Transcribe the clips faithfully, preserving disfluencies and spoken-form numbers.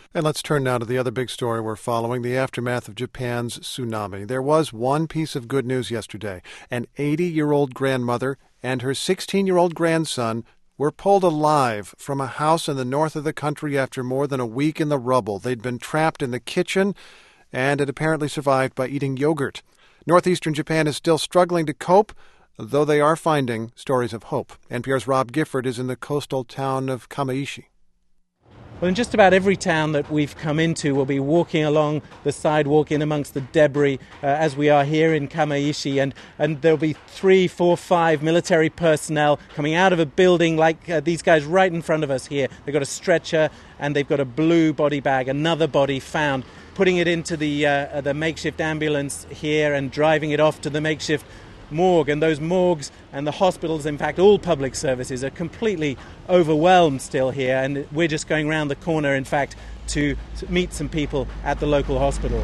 And let's turn now to the other big story we're following, the aftermath of Japan's tsunami. There was one piece of good news yesterday. An eighty-year-old grandmother and her sixteen-year-old grandson were pulled alive from a house in the north of the country after more than a week in the rubble. They'd been trapped in the kitchen and had apparently survived by eating yogurt. Northeastern Japan is still struggling to cope, though they are finding stories of hope. N P R's Rob Gifford is in the coastal town of Kamaishi. Well, in just about every town that we've come into, we'll be walking along the sidewalk in amongst the debris, uh, as we are here in Kamaishi, and, and there'll be three, four, five military personnel coming out of a building like uh, these guys right in front of us here. They've got a stretcher and they've got a blue body bag, another body found, putting it into the, uh, the makeshift ambulance here and driving it off to the makeshift morgue. And those morgues and the hospitals, in fact all public services, are completely overwhelmed still here, and we're just going round the corner in fact to, to meet some people at the local hospital.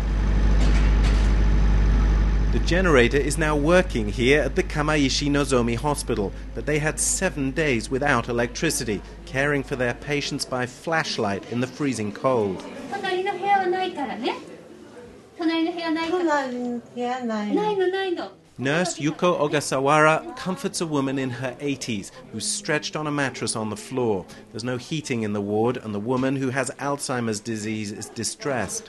The generator is now working here at the Kamaishi Nozomi Hospital, but they had seven days without electricity, caring for their patients by flashlight in the freezing cold. Nurse Yuko Ogasawara comforts a woman in her eighties who's stretched on a mattress on the floor. There's no heating in the ward, and the woman, who has Alzheimer's disease, is distressed.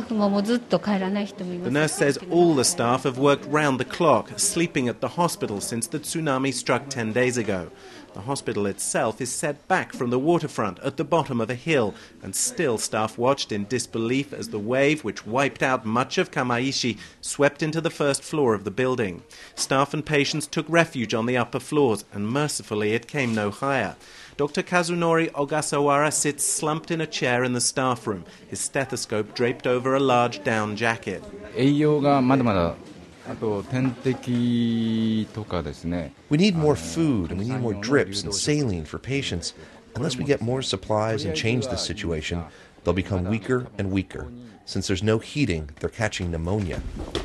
The nurse says all the staff have worked round the clock, sleeping at the hospital since the tsunami struck ten days ago. The hospital itself is set back from the waterfront at the bottom of a hill, and still staff watched in disbelief as the wave, which wiped out much of Kamaishi, swept into the first floor of the building. Staff and patients took refuge on the upper floors, and mercifully it came no higher. Doctor Kazunori Ogasawara sits slumped in a chair in the staff room, his stethoscope draped over a large down jacket. We need more food and we need more drips and saline for patients. Unless we get more supplies and change the situation, they'll become weaker and weaker. Since there's no heating, they're catching pneumonia.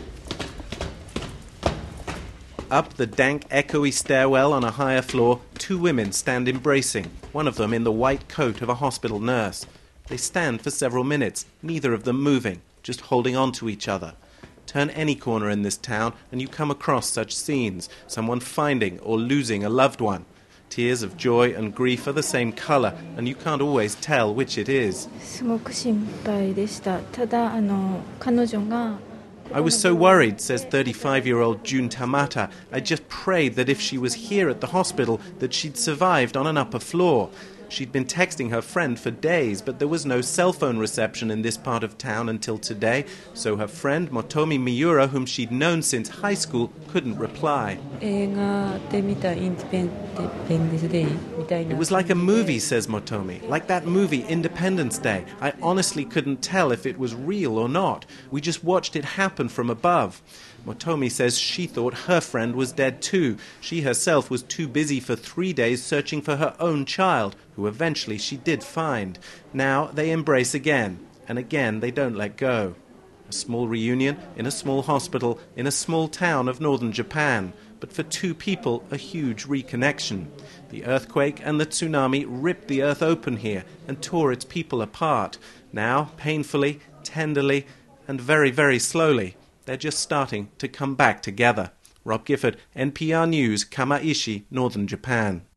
Up the dank, echoey stairwell on a higher floor, two women stand embracing, one of them in the white coat of a hospital nurse. They stand for several minutes, neither of them moving, just holding on to each other. Turn any corner in this town and you come across such scenes, someone finding or losing a loved one. Tears of joy and grief are the same colour, and you can't always tell which it is. I was so worried, says thirty-five-year-old Jun Tamata. I just prayed that if she was here at the hospital, that she'd survived on an upper floor. She'd been texting her friend for days, but there was no cell phone reception in this part of town until today, so her friend Motomi Miura, whom she'd known since high school, couldn't reply. It was like a movie, says Motomi, like that movie Independence Day. I honestly couldn't tell if it was real or not. We just watched it happen from above. Motomi says she thought her friend was dead too. She herself was too busy for three days searching for her own child, who eventually she did find. Now they embrace again, and again they don't let go. A small reunion in a small hospital in a small town of northern Japan, but for two people a huge reconnection. The earthquake and the tsunami ripped the earth open here and tore its people apart. Now, painfully, tenderly, and very, very slowly, they're just starting to come back together. Rob Gifford, N P R News, Kamaishi, northern Japan.